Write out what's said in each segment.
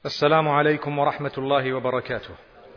السلام عليكم ورحمة الله وبركاته.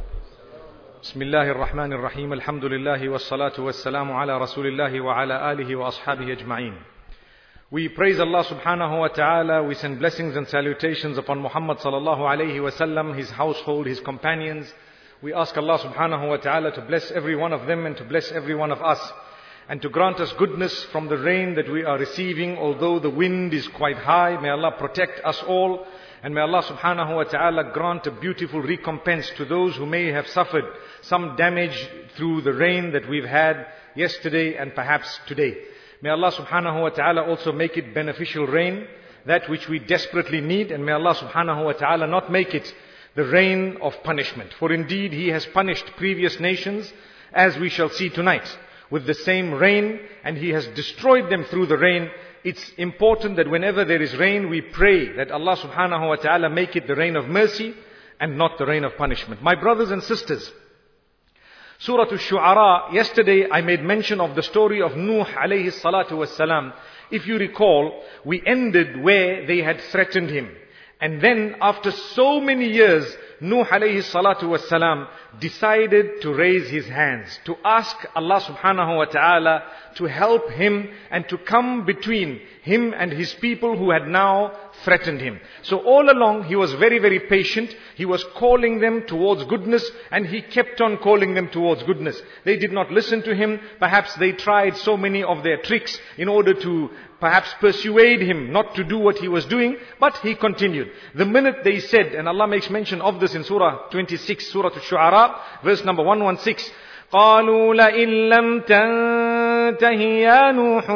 بسم الله الرحمن الرحيم. الحمد لله والصلاة والسلام على رسول الله وعلى آله وأصحابه أجمعين. We praise Allah subhanahu wa ta'ala. We send blessings and salutations upon Muhammad sallallahu alayhi wa sallam, his household, his companions. We ask Allah subhanahu wa ta'ala to bless every one of them and to bless every one of us, and to grant us goodness from the rain that we are receiving, although the wind is quite high. May Allah protect us all. And may Allah subhanahu wa ta'ala grant a beautiful recompense to those who may have suffered some damage through the rain that we've had yesterday and perhaps today. May Allah subhanahu wa ta'ala also make it beneficial rain, that which we desperately need. And may Allah subhanahu wa ta'ala not make it the rain of punishment. For indeed He has punished previous nations, as we shall see tonight, with the same rain, and He has destroyed them through the rain. It's important that whenever there is rain, we pray that Allah subhanahu wa ta'ala make it the rain of mercy and not the rain of punishment. My brothers and sisters, Surah Al-Shu'ara, yesterday I made mention of the story of Nuh alayhi salatu wassalam. If you recall, we ended where they had threatened him. And then after so many years, Nuh alayhi salatu wassalam decided to raise his hands, to ask Allah subhanahu wa ta'ala to help him and to come between him and his people who had now threatened him. So all along he was very, very patient. He was calling them towards goodness, and he kept on calling them towards goodness. They did not listen to him. Perhaps they tried so many of their tricks in order to perhaps persuade him not to do what he was doing, but he continued. The minute they said, and Allah makes mention of this in Surah 26, Surah Al-Shu'ara, verse number 116, قالوا لئن لم تنته يا نوح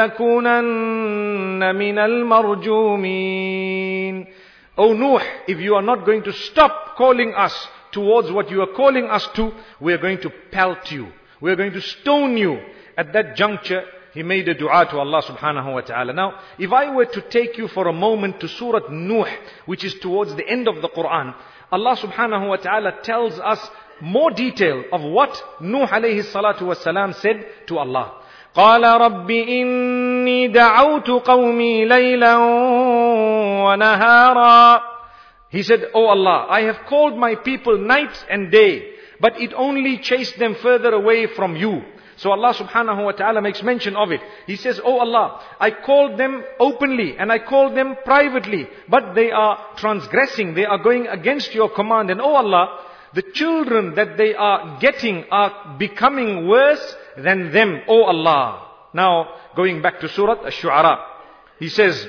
لتكونن من المرجومين. O Nuh, if you are not going to stop calling us towards what you are calling us to, we are going to pelt you. We are going to stone you. At that juncture, he made a dua to Allah subhanahu wa ta'ala. Now, if I were to take you for a moment to Surah Nuh, which is towards the end of the Quran, Allah subhanahu wa ta'ala tells us more detail of what Nuh alayhi salatu wasalam said to Allah. قال رب إني دعوت قومي ليلا ونهارا. He said, Oh Allah, I have called my people night and day, but it only chased them further away from you. So Allah subhanahu wa ta'ala makes mention of it. He says, Oh Allah, I called them openly and I called them privately, but they are transgressing, they are going against your command. And oh Allah, the children that they are getting are becoming worse than them, oh Allah. Now, going back to Surah Al-Shu'ara, he says,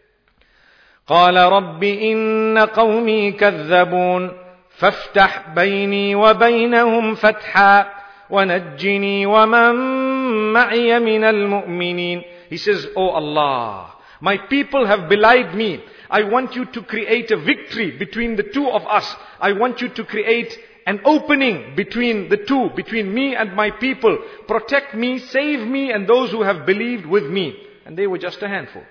قال رب إن قومي كذبون فافتح بيني وبينهم فتحا وَنَجِّنِي وَمَن مَّعِيَ مِنَ الْمُؤْمِنِينَ. He says, Oh Allah, my people have belied me. I want you to create a victory between the two of us. I want you to create an opening between the two, between me and my people. Protect me, save me and those who have believed with me. And they were just a handful.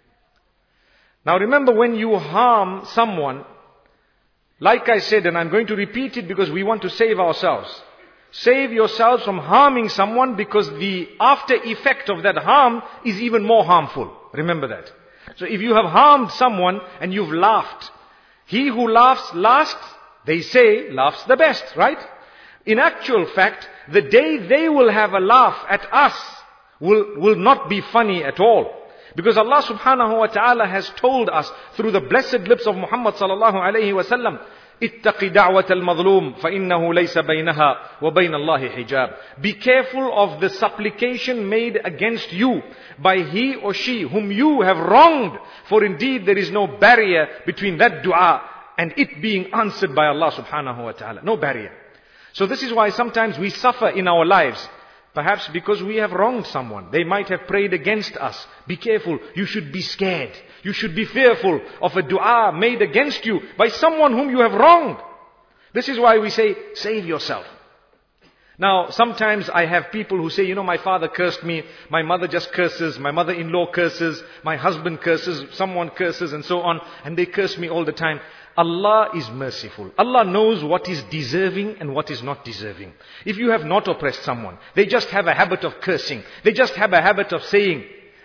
Now remember, when you harm someone, like I said, and I'm going to repeat it because we want to save ourselves. Save yourselves from harming someone, because the after effect of that harm is even more harmful. Remember that. So if you have harmed someone and you've laughed, he who laughs last, they say, laughs the best, right? In actual fact, the day they will have a laugh at us will not be funny at all. Because Allah subhanahu wa ta'ala has told us through the blessed lips of Muhammad sallallahu alayhi wa sallam, اتق دعوة المظلوم فإنه ليس بينها وبين الله حجاب. Be careful of the supplication made against you by he or she whom you have wronged, for indeed there is no barrier between that dua and it being answered by Allah subhanahu wa ta'ala. No barrier. So this is why sometimes we suffer in our lives. Perhaps because we have wronged someone. They might have prayed against us. Be careful. You should be scared. You should be fearful of a dua made against you by someone whom you have wronged. This is why we say, save yourself. Now, sometimes I have people who say, my father cursed me, my mother just curses, my mother-in-law curses, my husband curses, someone curses and so on, and they curse me all the time. Allah is merciful. Allah knows what is deserving and what is not deserving. If you have not oppressed someone, they just have a habit of cursing, they just have a habit of saying,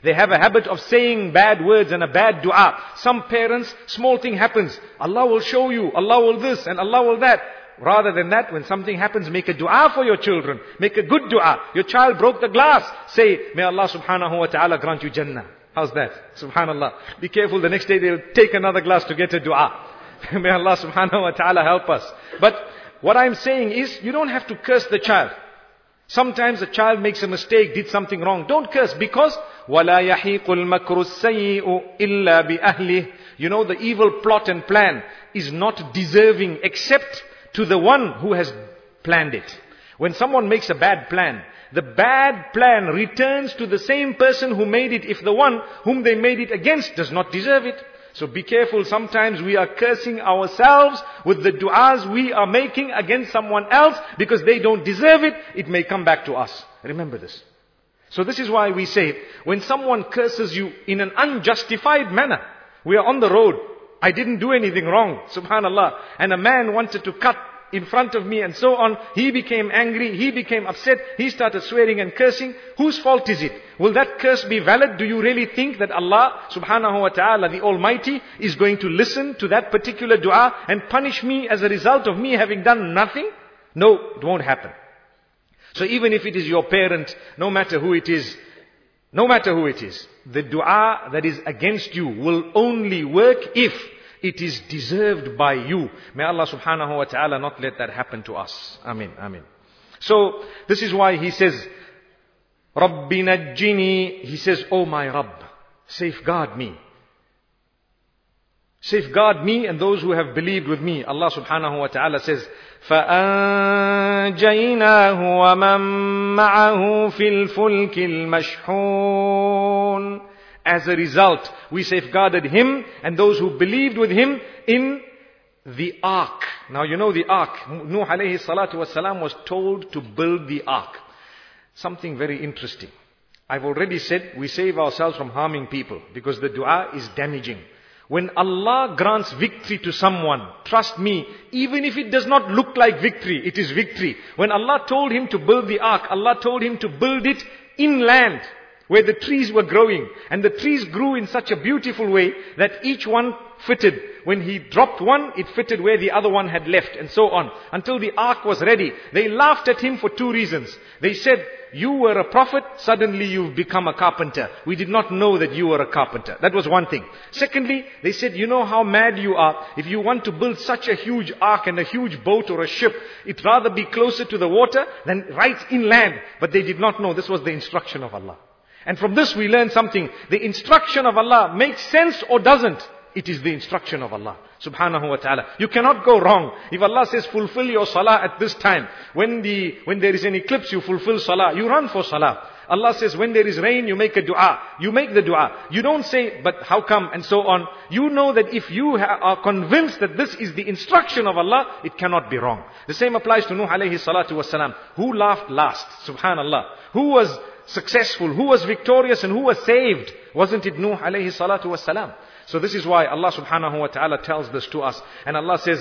They have a habit of saying bad words and a bad dua. Some parents, small thing happens, Allah will show you, Allah will this and Allah will that. Rather than that, when something happens, make a dua for your children. Make a good dua. Your child broke the glass. Say, may Allah subhanahu wa ta'ala grant you Jannah. How's that? Subhanallah. Be careful, the next day they'll take another glass to get a dua. May Allah subhanahu wa ta'ala help us. But what I'm saying is, you don't have to curse the child. Sometimes a child makes a mistake, did something wrong. Don't curse, because وَلَا يَحِيقُ الْمَكْرُ السَّيِّئُ إِلَّا بِأَهْلِهِ. You know, the evil plot and plan is not deserving except to the one who has planned it. When someone makes a bad plan, the bad plan returns to the same person who made it if the one whom they made it against does not deserve it. So be careful, sometimes we are cursing ourselves with the du'as we are making against someone else because they don't deserve it. It may come back to us. Remember this. So this is why we say, when someone curses you in an unjustified manner, we are on the road, I didn't do anything wrong, subhanallah, and a man wanted to cut in front of me and so on. He became angry, he became upset, he started swearing and cursing. Whose fault is it? Will that curse be valid? Do you really think that Allah subhanahu wa ta'ala, the Almighty, is going to listen to that particular dua and punish me as a result of me having done nothing? No, it won't happen. So even if it is your parent, no matter who it is, the dua that is against you will only work if it is deserved by you. May Allah subhanahu wa ta'ala not let that happen to us. Ameen, ameen. So, this is why he says, Rabbi najjini, he says, oh my Rabb, safeguard me. Safeguard me and those who have believed with me. Allah subhanahu wa ta'ala says, فَأَنْجَيْنَاهُ وَمَنْ مَعَهُ فِي الْفُلْكِ الْمَشْحُونَ. As a result, we safeguarded him and those who believed with him in the ark. Now you know the ark. Nuh alayhi salatu wasalam was told to build the ark. Something very interesting. I've already said we save ourselves from harming people because the dua is damaging. When Allah grants victory to someone, trust me, even if it does not look like victory, it is victory. When Allah told him to build the ark, Allah told him to build it inland, where the trees were growing. And the trees grew in such a beautiful way that each one fitted. When he dropped one, it fitted where the other one had left, and so on. Until the ark was ready. They laughed at him for two reasons. They said, you were a prophet, suddenly you've become a carpenter. We did not know that you were a carpenter. That was one thing. Secondly, they said, you know how mad you are. If you want to build such a huge ark and a huge boat or a ship, it'd rather be closer to the water than right inland. But they did not know this was the instruction of Allah. And from this we learn something. The instruction of Allah makes sense or doesn't. It is the instruction of Allah subhanahu wa ta'ala. You cannot go wrong. If Allah says fulfill your salah at this time, when there is an eclipse you fulfill salah, you run for salah. Allah says when there is rain you make a dua. You make the dua. You don't say but how come and so on. You know that if you are convinced that this is the instruction of Allah, it cannot be wrong. The same applies to Nuh alayhi salatu wasalam. Who laughed last? Subhanallah. Who was successful? Who was victorious and who was saved? Wasn't it Nuh alayhi salatu wasalam? So this is why Allah subhanahu wa ta'ala tells this to us. And Allah says,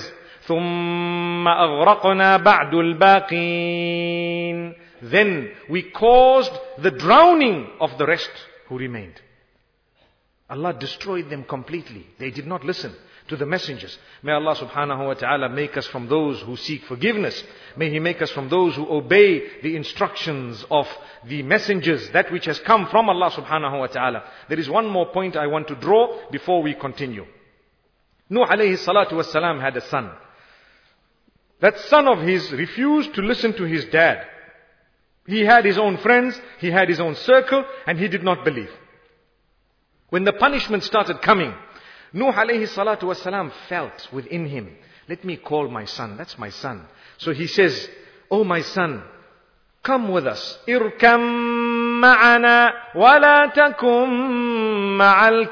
ثُمَّ أَغْرَقْنَا بَعْدُ الْبَاقِينَ. Then we caused the drowning of the rest who remained. Allah destroyed them completely. They did not listen to the messengers. May Allah subhanahu wa ta'ala make us from those who seek forgiveness. May He make us from those who obey the instructions of the messengers, that which has come from Allah subhanahu wa ta'ala. There is one more point I want to draw before we continue. Nuh alayhi salatu wasalam had a son. That son of his refused to listen to his dad. He had his own friends, he had his own circle, and he did not believe. When the punishment started coming, Nuh alayhi salatu wasalam felt within him, let me call my son, that's my son. So he says, oh my son, come with us. Irkam ma'ana wa la takum ma'al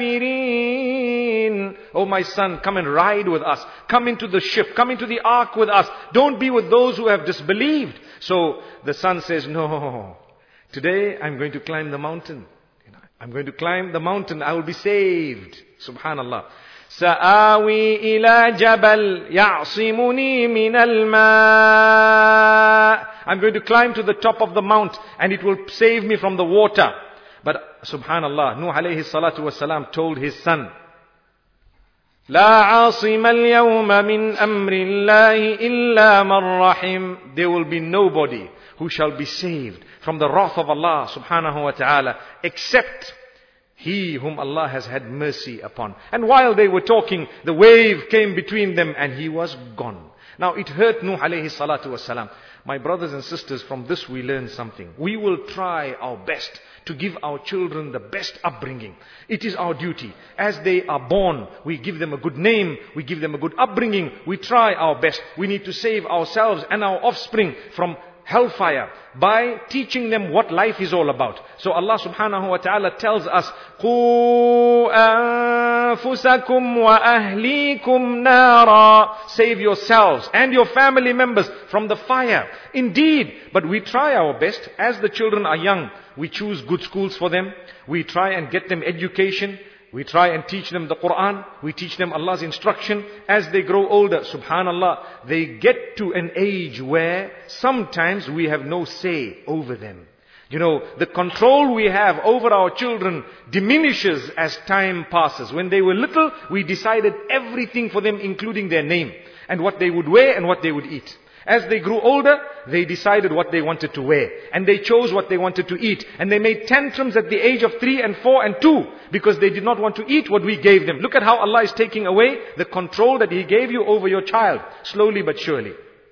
kafirin. Oh my son, come and ride with us. Come into the ship, come into the ark with us. Don't be with those who have disbelieved. So the son says, no, today I'm going to climb the mountain. I'm going to climb the mountain, I will be saved. Subhanallah. سآوي إلى جبل يعصمني من الماء. I'm going to climb to the top of the mount and it will save me from the water. But subhanallah, Nuh alayhi salatu wasalam told his son, لا عاصم اليوم من أمر الله إلا من رحم. There will be nobody who shall be saved from the wrath of Allah subhanahu wa ta'ala except he whom Allah has had mercy upon. And while they were talking, the wave came between them and he was gone. Now it hurt Nuh alayhi salatu wasalam. My brothers and sisters, from this we learn something. We will try our best to give our children the best upbringing. It is our duty. As they are born, we give them a good name, we give them a good upbringing, we try our best. We need to save ourselves and our offspring from hellfire by teaching them what life is all about. So Allah subhanahu wa ta'ala tells us, قُوا أَنفُسَكُمْ وَأَهْلِيكُمْ نَارًا. Save yourselves and your family members from the fire. Indeed, but we try our best. As the children are young, we choose good schools for them. We try and get them education. We try and teach them the Quran. We teach them Allah's instruction. As they grow older, subhanallah, they get to an age where sometimes we have no say over them. You know, the control we have over our children diminishes as time passes. When they were little, we decided everything for them, including their name, and what they would wear and what they would eat. As they grew older, they decided what they wanted to wear. And they chose what they wanted to eat. And they made tantrums at the age of 3 and 4 and 2 because they did not want to eat what we gave them. Look at how Allah is taking away the control that He gave you over your child, slowly but surely.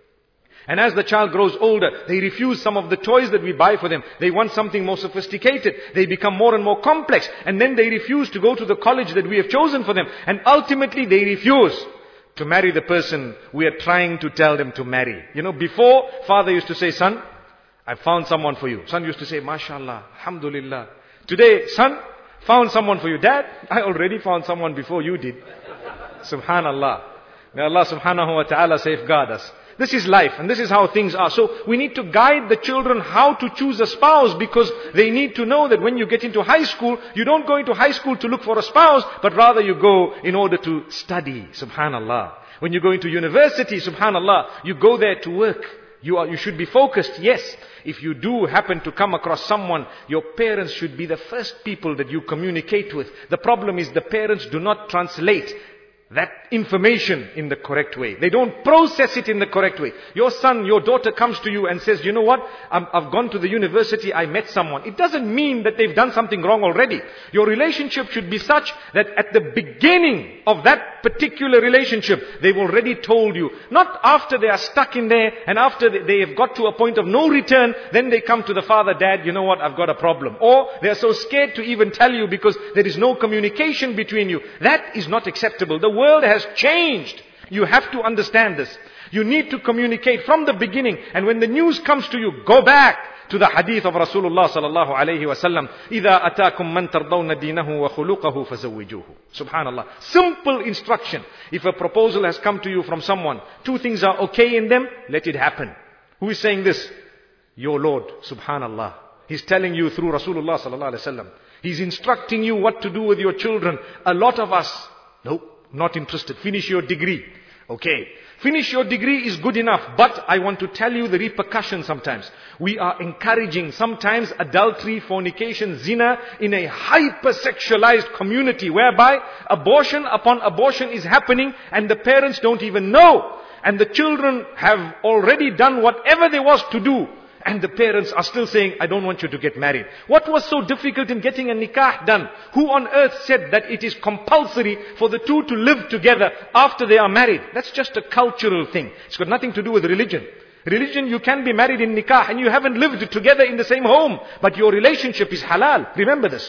And as the child grows older, they refuse some of the toys that we buy for them. They want something more sophisticated. They become more and more complex. And then they refuse to go to the college that we have chosen for them. And ultimately they refuse to marry the person we are trying to tell them to marry. You know, before, father used to say, son, I found someone for you. Son used to say, mashallah, alhamdulillah. Today, son, found someone for you. Dad, I already found someone before you did. Subhanallah. May Allah subhanahu wa ta'ala safeguard us. This is life and this is how things are. So we need to guide the children how to choose a spouse, because they need to know that when you get into high school, you don't go into high school to look for a spouse, but rather you go in order to study. Subhanallah. When you go into university, subhanallah, you go there to work. You should be focused. Yes, if you do happen to come across someone, your parents should be the first people that you communicate with. The problem is the parents do not translate that information in the correct way. They don't process it in the correct way. Your son, your daughter comes to you and says, you know what, I've gone to the university, I met someone. It doesn't mean that they've done something wrong already. Your relationship should be such that at the beginning of that particular relationship, they've already told you. Not after they are stuck in there and after they have got to a point of no return, then they come to the father, dad, you know what, I've got a problem. Or they are so scared to even tell you because there is no communication between you. That is not acceptable. The world has changed. You have to understand this. You need to communicate from the beginning. And when the news comes to you, go back to the hadith of Rasulullah sallallahu alayhi wa sallam. إِذَا أَتَاكُمْ مَنْ تَرْضَوْنَ دِينَهُ وَخُلُقَهُ فَزَوِّجُوهُ. Subhanallah. Simple instruction. If a proposal has come to you from someone, 2 things are okay in them, let it happen. Who is saying this? Your Lord. Subhanallah. He's telling you through Rasulullah sallallahu alayhi wa sallam. He's instructing you what to do with your children. A lot of us, nope. Not interested. Finish your degree. Okay. Finish your degree is good enough. But I want to tell you the repercussions sometimes. We are encouraging sometimes adultery, fornication, zina in a hypersexualized community whereby abortion upon abortion is happening and the parents don't even know. And the children have already done whatever there was to do. And the parents are still saying, I don't want you to get married. What was so difficult in getting a nikah done? Who on earth said that it is compulsory for the two to live together after they are married? That's just a cultural thing. It's got nothing to do with religion. Religion, you can be married in nikah and you haven't lived together in the same home. But your relationship is halal. Remember this.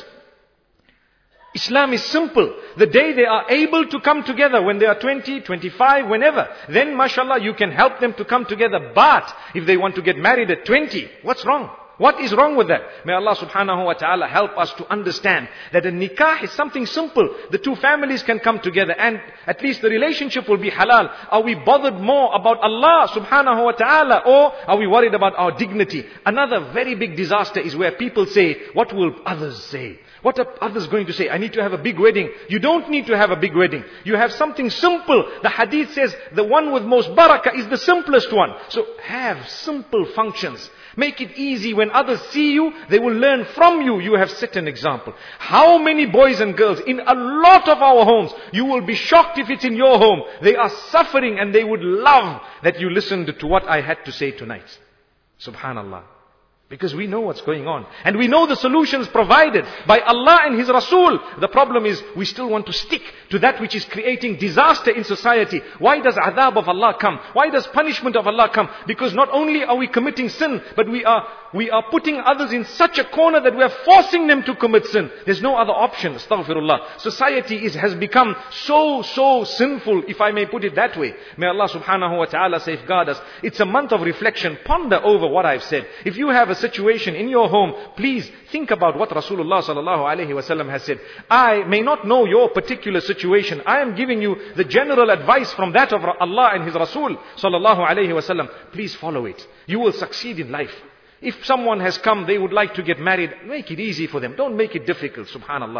Islam is simple. The day they are able to come together, when they are 20, 25, whenever, then mashallah you can help them to come together. But if they want to get married at 20, what's wrong? What is wrong with that? May Allah subhanahu wa ta'ala help us to understand that a nikah is something simple. The 2 families can come together and at least the relationship will be halal. Are we bothered more about Allah subhanahu wa ta'ala, or are we worried about our dignity? Another very big disaster is where people say, what will others say? What are others going to say? I need to have a big wedding. You don't need to have a big wedding. You have something simple. The hadith says the one with most barakah is the simplest one. So have simple functions. Make it easy. When others see you, they will learn from you. You have set an example. How many boys and girls in a lot of our homes, you will be shocked if it's in your home. They are suffering and they would love that you listened to what I had to say tonight. Subhanallah. Because we know what's going on. And we know the solutions provided by Allah and His Rasul. The problem is we still want to stick to that which is creating disaster in society. Why does adhab of Allah come? Why does punishment of Allah come? Because not only are we committing sin, but we are putting others in such a corner that we are forcing them to commit sin. There's no other option. Astaghfirullah. Society has become so sinful, if I may put it that way. May Allah subhanahu wa ta'ala safeguard us. It's a month of reflection. Ponder over what I've said. If you have a situation in your home, please think about what Rasulullah sallallahu alaihi wasallam has said. I may not know your particular situation. I am giving you the general advice from that of Allah and His Rasul sallallahu alaihi wasallam. Please follow it. You will succeed in life. If someone has come, they would like to get married, make it easy for them. Don't make it difficult, subhanallah.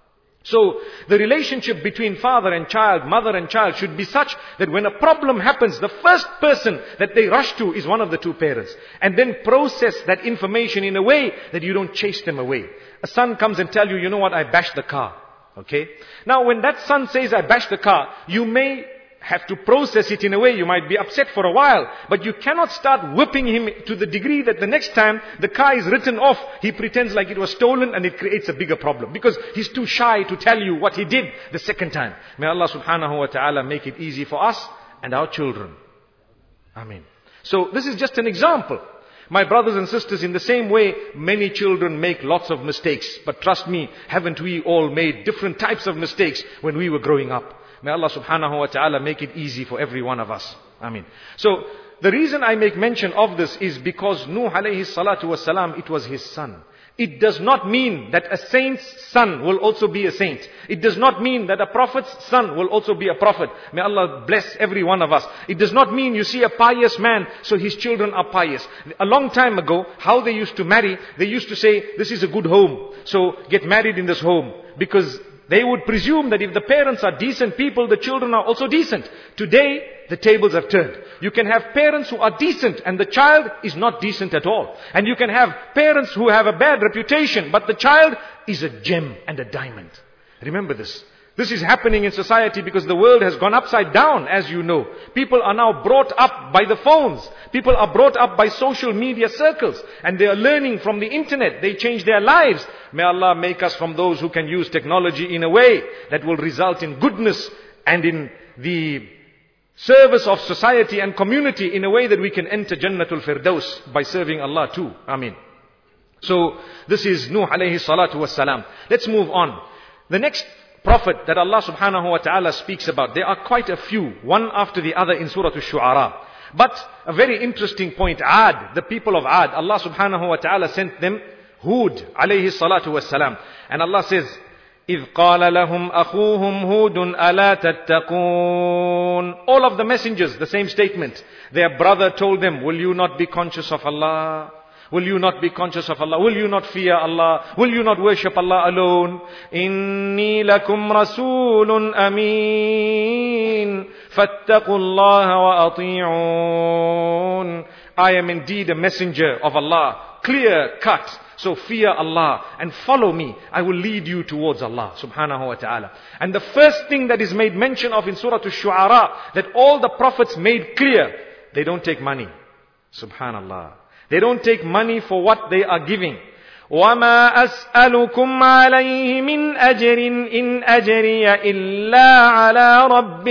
So, the relationship between father and child, mother and child should be such that when a problem happens, the first person that they rush to is one of the two parents. And then process that information in a way that you don't chase them away. A son comes and tells you, you know what, I bashed the car. Okay? Now, when that son says, I bashed the car, you may have to process it in a way. You might be upset for a while, but you cannot start whipping him to the degree that the next time the car is written off, he pretends like it was stolen, and it creates a bigger problem because he's too shy to tell you what he did the second time. May Allah subhanahu wa ta'ala make it easy for us and our children. Ameen. So this is just an example. My brothers and sisters, in the same way, many children make lots of mistakes. But trust me, haven't we all made different types of mistakes when we were growing up? May Allah subhanahu wa ta'ala make it easy for every one of us. Ameen. So, the reason I make mention of this is because Nuh alayhi salatu wasalam, it was his son. It does not mean that a saint's son will also be a saint. It does not mean that a prophet's son will also be a prophet. May Allah bless every one of us. It does not mean you see a pious man, so his children are pious. A long time ago, how they used to marry, they used to say, this is a good home, so get married in this home. Because they would presume that if the parents are decent people, the children are also decent. Today, the tables have turned. You can have parents who are decent and the child is not decent at all. And you can have parents who have a bad reputation, but the child is a gem and a diamond. Remember this. This is happening in society because the world has gone upside down, as you know. People are now brought up by the phones. People are brought up by social media circles. And they are learning from the internet. They change their lives. May Allah make us from those who can use technology in a way that will result in goodness and in the service of society and community in a way that we can enter Jannatul Firdaus by serving Allah too. Ameen. So, this is Nuh alayhi salatu wassalam. Let's move on. The next prophet that Allah subhanahu wa ta'ala speaks about, there are quite a few, one after the other in Surah Al-Shu'ara. But a very interesting point, Ad, the people of Ad, Allah subhanahu wa ta'ala sent them Hud alayhi salatu wassalam. And Allah says, إِذْ قَالَ لَهُمْ أَخُوهُمْ هُودٌ أَلَا تَتَّقُونَ. All of the messengers, the same statement. Their brother told them, will you not be conscious of Allah? Will you not be conscious of Allah? Will you not fear Allah? Will you not worship Allah alone? Inni lakum rasulun ameen. Fattaqullaha wa ati'un. I am indeed a messenger of Allah. Clear cut. So fear Allah and follow me. I will lead you towards Allah subhanahu wa ta'ala. And the first thing that is made mention of in Surah Al-Shu'ara, that all the prophets made clear, they don't take money. Subhanallah. They don't take money for what they are giving. وَمَا أَسْأَلُكُمْ عَلَيْهِ مِنْ أَجْرٍ إِنْ أَجْرِيَ إِلَّا عَلَى رَبِّ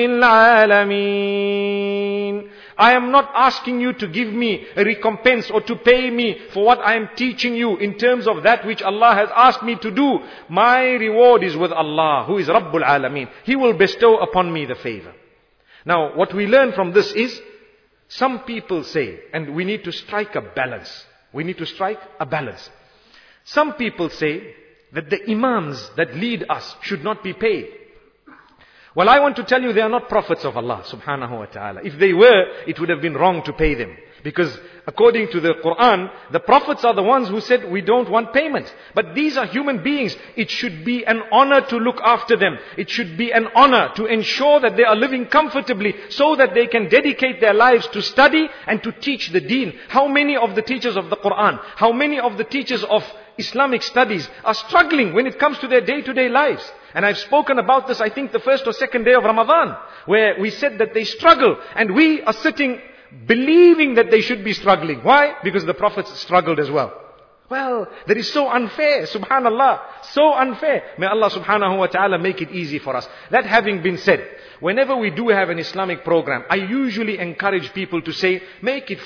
الْعَالَمِينَ. I am not asking you to give me a recompense or to pay me for what I am teaching you in terms of that which Allah has asked me to do. My reward is with Allah, who is Rabbul Alameen. He will bestow upon me the favor. Now, what we learn from this is, some people say, and we need to strike a balance. We need to strike a balance. Some people say that the imams that lead us should not be paid. Well, I want to tell you they are not prophets of Allah subhanahu wa ta'ala. If they were, it would have been wrong to pay them. Because according to the Quran, the prophets are the ones who said we don't want payment. But these are human beings. It should be an honor to look after them. It should be an honor to ensure that they are living comfortably so that they can dedicate their lives to study and to teach the deen. How many of the teachers of the Quran, how many of the teachers of Islamic studies are struggling when it comes to their day-to-day lives? And I've spoken about this, I think, the first or second day of Ramadan, where we said that they struggle, and we are sitting believing that they should be struggling. Why? Because the prophets struggled as well. Well, that is so unfair, subhanallah, so unfair. May Allah subhanahu wa ta'ala make it easy for us. That having been said, whenever we do have an Islamic program, I usually encourage people to say, make it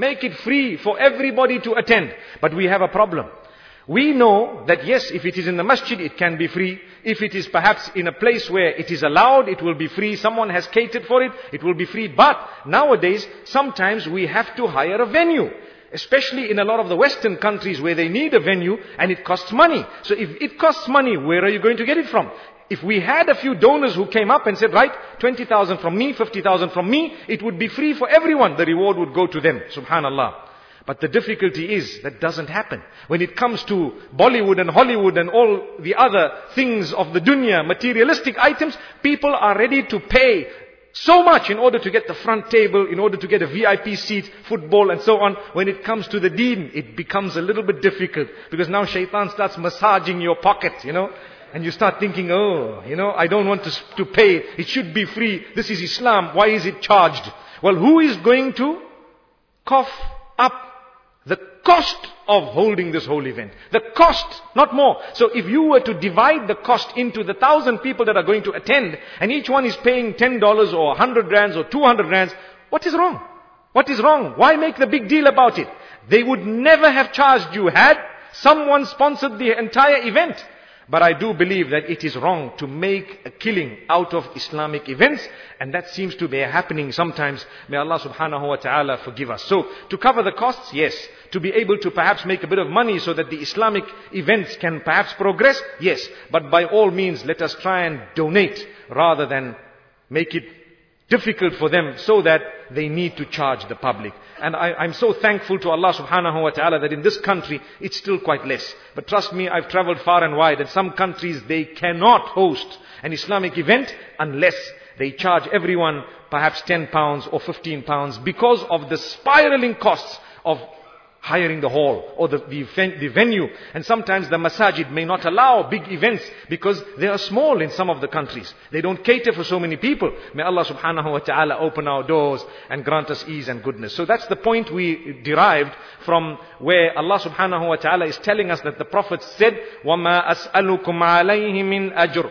free for everybody to attend. But we have a problem. We know that yes, if it is in the masjid, it can be free. If it is perhaps in a place where it is allowed, it will be free. Someone has catered for it, it will be free. But nowadays, sometimes we have to hire a venue. Especially in a lot of the Western countries where they need a venue and it costs money. So if it costs money, where are you going to get it from? If we had a few donors who came up and said, right, 20,000 from me, 50,000 from me, it would be free for everyone. The reward would go to them. Subhanallah. But the difficulty is that doesn't happen. When it comes to Bollywood and Hollywood and all the other things of the dunya, materialistic items, people are ready to pay so much in order to get the front table, in order to get a VIP seat, football and so on. When it comes to the deen, it becomes a little bit difficult. Because now shaitan starts massaging your pocket, and you start thinking, I don't want to pay. It should be free. This is Islam. Why is it charged? Well, who is going to cough up the cost of holding this whole event? The cost, not more. So if you were to divide the cost into the 1,000 people that are going to attend, and each one is paying $10 or 100 rands or 200 rands, what is wrong? What is wrong? Why make the big deal about it? They would never have charged you had someone sponsored the entire event. But I do believe that it is wrong to make a killing out of Islamic events, and that seems to be happening sometimes. May Allah subhanahu wa ta'ala forgive us. So, to cover the costs, yes. To be able to perhaps make a bit of money so that the Islamic events can perhaps progress, yes. But by all means, let us try and donate rather than make it difficult for them so that they need to charge the public. And I'm so thankful to Allah subhanahu wa ta'ala that in this country it's still quite less. But trust me, I've traveled far and wide, and some countries they cannot host an Islamic event unless they charge everyone perhaps £10 or £15 because of the spiraling costs of hiring the hall or the venue. And sometimes the masajid may not allow big events because they are small in some of the countries. They don't cater for so many people. May Allah subhanahu wa ta'ala open our doors and grant us ease and goodness. So that's the point we derived from where Allah subhanahu wa ta'ala is telling us that the Prophet said, وَمَا أَسْأَلُكُمْ عَلَيْهِ مِنْ أَجْرٍ.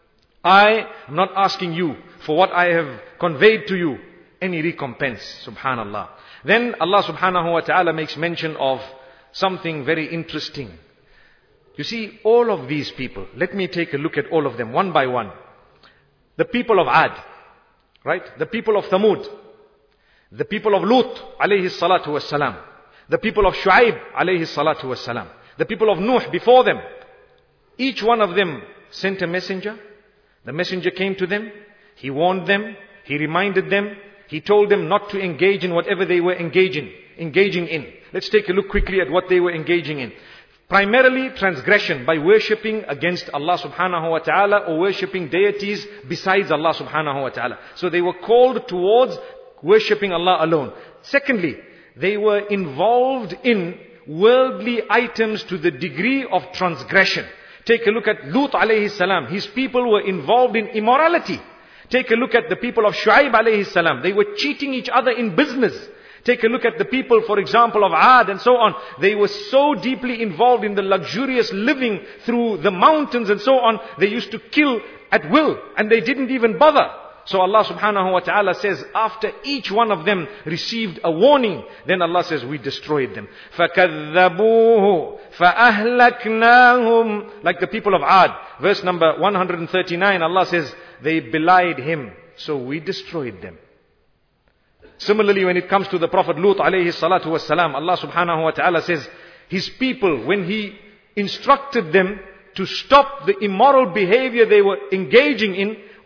I am not asking you for what I have conveyed to you any recompense. Subhanallah. Then Allah subhanahu wa ta'ala makes mention of something very interesting. You see, all of these people, let me take a look at all of them one by one. The people of Ad, right? The people of Thamud, the people of Lut alayhi salatu wassalam, the people of Shu'aib alayhi salatu wassalam, the people of Nuh before them. Each one of them sent a messenger. The messenger came to them. He warned them. He reminded them. He told them not to engage in whatever they were engaging in. Let's take a look quickly at what they were engaging in. Primarily transgression by worshipping against Allah subhanahu wa ta'ala or worshipping deities besides Allah subhanahu wa ta'ala. So they were called towards worshipping Allah alone. Secondly, they were involved in worldly items to the degree of transgression. Take a look at Lut alayhi salam. His people were involved in immorality. Take a look at the people of Shu'aib alayhi salam. They were cheating each other in business. Take a look at the people, for example, of Ad and so on. They were so deeply involved in the luxurious living through the mountains and so on. They used to kill at will and they didn't even bother. So Allah subhanahu wa ta'ala says, after each one of them received a warning, then Allah says, we destroyed them. فَكَذَّبُوهُ فَأَهْلَكْنَاهُمْ. Like the people of Ad. Verse number 139, Allah says, they belied him, so we destroyed them. Similarly, when it comes to the Prophet Lut alayhi salatu wassalam, Allah subhanahu wa ta'ala says, his people, when he instructed them to stop the immoral behavior they were engaging in,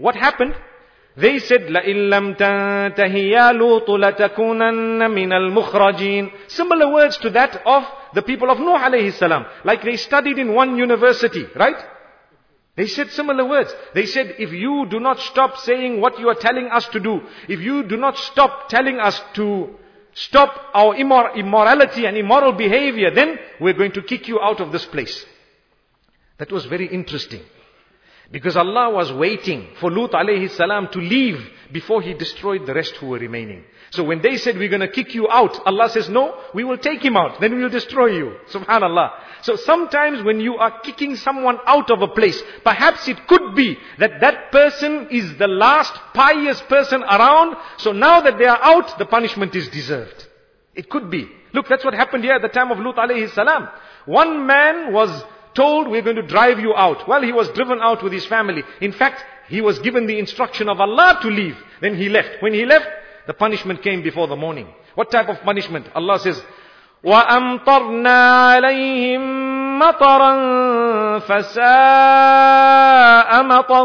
What happened? They said, لَإِن لَمْ تَنْتَهِ يَا لُوطُ لَتَكُونَنَّ مِنَ الْمُخْرَجِينَ. Similar words to that of the people of Nuh alayhi salam. Like they studied in one university, right? They said similar words. They said, if you do not stop saying what you are telling us to do, if you do not stop telling us to stop our immorality and immoral behavior, then we're going to kick you out of this place. That was very interesting. Because Allah was waiting for Lut alayhi salam to leave before He destroyed the rest who were remaining. So when they said, we're going to kick you out, Allah says, no, we will take him out, then we will destroy you. Subhanallah. So sometimes when you are kicking someone out of a place, perhaps it could be that that person is the last pious person around. So now that they are out, the punishment is deserved. It could be. Look, that's what happened here at the time of Lut alayhi salam. One man was told, we're going to drive you out. Well, he was driven out with his family. In fact, he was given the instruction of Allah to leave. Then he left. When he left, the punishment came before the morning. What type of punishment? Allah says, وَأَمْطَرْنَا عَلَيْهِمْ مَطَرًا فَسَاءَ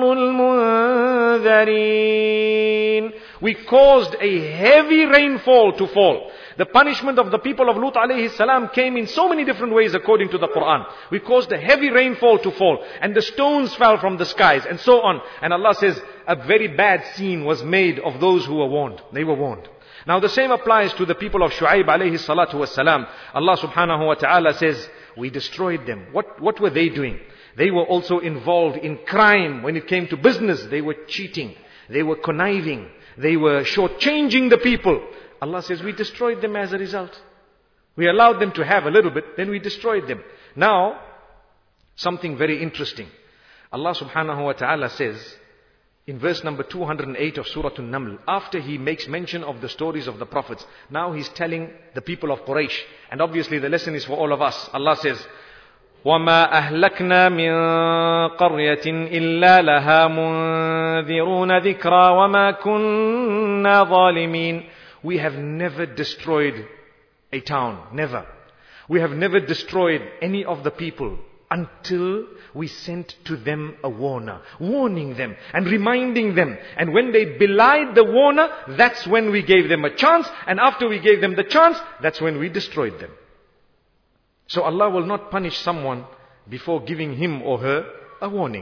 مَطَرُ الْمُنذَرِينَ. We caused a heavy rainfall to fall. The punishment of the people of Lut alayhi salam came in so many different ways according to the Quran. We caused a heavy rainfall to fall, and the stones fell from the skies, and so on. And Allah says, a very bad scene was made of those who were warned. They were warned. Now the same applies to the people of Shu'aib alayhi salatu wasalam. Allah subhanahu wa ta'ala says, we destroyed them. What were they doing? They were also involved in crime. When it came to business, they were cheating. They were conniving. They were shortchanging the people. Allah says, we destroyed them as a result. We allowed them to have a little bit, then we destroyed them. Now, something very interesting. Allah subhanahu wa ta'ala says, in verse number 208 of Surah An-Naml, after He makes mention of the stories of the prophets, now He's telling the people of Quraysh, and obviously the lesson is for all of us. Allah says, وَمَا أَهْلَكْنَا مِنْ قَرْيَةٍ إِلَّا لَهَا مُنذِرُونَ ذِكْرًا وَمَا كُنَّا ظَالِمِينَ. We have never destroyed a town. Never. We have never destroyed any of the people until we sent to them a warner, warning them and reminding them. And when they belied the warner, that's when we gave them a chance. And after we gave them the chance, that's when we destroyed them. So Allah will not punish someone before giving him or her a warning.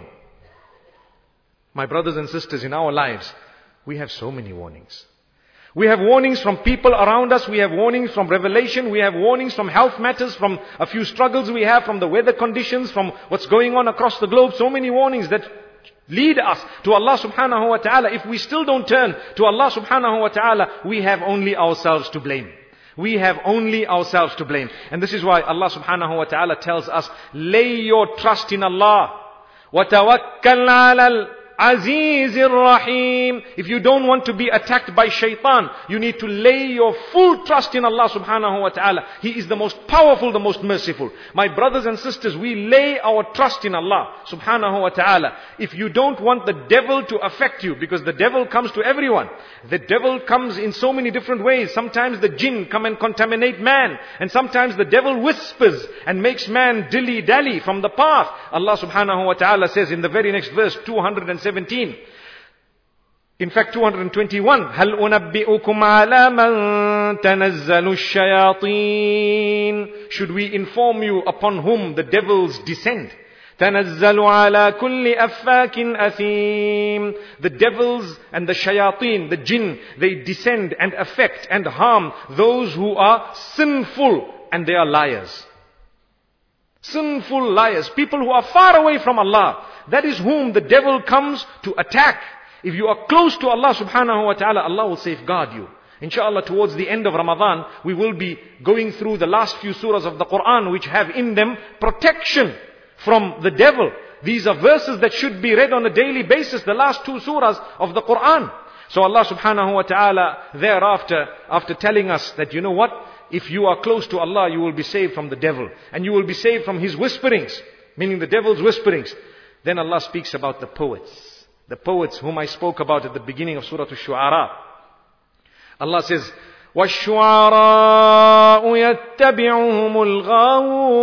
My brothers and sisters, in our lives, we have so many warnings. We have warnings from people around us. We have warnings from revelation. We have warnings from health matters, from a few struggles we have, from the weather conditions, from what's going on across the globe. So many warnings that lead us to Allah subhanahu wa ta'ala. If we still don't turn to Allah subhanahu wa ta'ala, we have only ourselves to blame. We have only ourselves to blame. And this is why Allah subhanahu wa ta'ala tells us, lay your trust in Allah. وَتَوَكَّلْ عَلَى Aziz Rahim. If you don't want to be attacked by shaitan, you need to lay your full trust in Allah subhanahu wa ta'ala. He is the most powerful, the most merciful. My brothers and sisters, we lay our trust in Allah subhanahu wa ta'ala. If you don't want the devil to affect you, because the devil comes to everyone. The devil comes in so many different ways. Sometimes the jinn come and contaminate man. And sometimes the devil whispers and makes man dilly-dally from the path. Allah subhanahu wa ta'ala says in the very next verse, 217. In fact, 221. هل أنبئكم على من تنزل الشياطين. Should we inform you upon whom the devils descend? تنزل على كل أفاك أثيم. The devils and the shayateen, the jinn, they descend and affect and harm those who are sinful, and they are liars. Sinful liars, people who are far away from Allah. That is whom the devil comes to attack. If you are close to Allah subhanahu wa ta'ala, Allah will safeguard you. Inshallah, towards the end of Ramadan, we will be going through the last few surahs of the Quran, which have in them protection from the devil. These are verses that should be read on a daily basis, the last two surahs of the Quran. So Allah subhanahu wa ta'ala thereafter, after telling us that, you know what? If you are close to Allah, you will be saved from the devil. And you will be saved from his whisperings, meaning the devil's whisperings. Then Allah speaks about the poets. The poets whom I spoke about at the beginning of Surah Ash-Shu'ara. Allah says, وَالشُّعَرَاءُ يَتَّبِعُهُمُ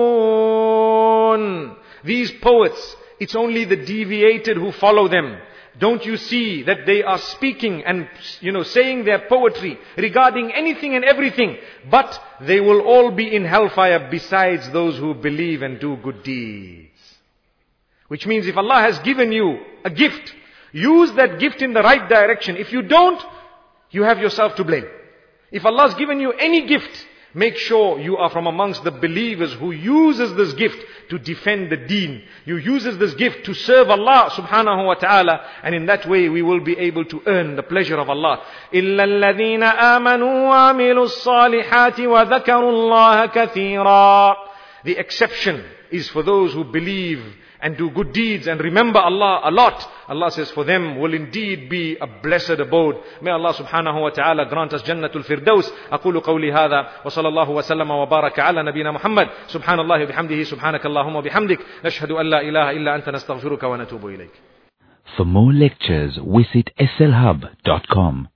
الْغَاوُونَ. These poets, it's only the deviated who follow them. don't you see that they are speaking and, saying their poetry regarding anything and everything, but they will all be in hellfire besides those who believe and do good deeds. Which means if Allah has given you a gift, use that gift in the right direction. If you don't, you have yourself to blame. If Allah has given you any gift, make sure you are from amongst the believers who uses this gift to defend the deen. You uses this gift to serve Allah subhanahu wa ta'ala, and in that way we will be able to earn the pleasure of Allah. إِلَّا الَّذِينَ آمَنُوا وَعَمِلُوا الصَّالِحَاتِ وَذَكَرُوا اللَّهَ كَثِيرًا. The exception is for those who believe and do good deeds and remember Allah a lot. Allah says for them will indeed be a blessed abode. May Allah subhanahu wa ta'ala grant us Jannatul Firdaus. أقول قولي هذا وصلى الله وسلم وبارك على نبينا محمد. سبحان الله وبحمده سبحانك اللهم وبحمدك نشهد أن لا إله إلا أنت نستغفرك ونتوب إليك. For more lectures, visit slhub.com.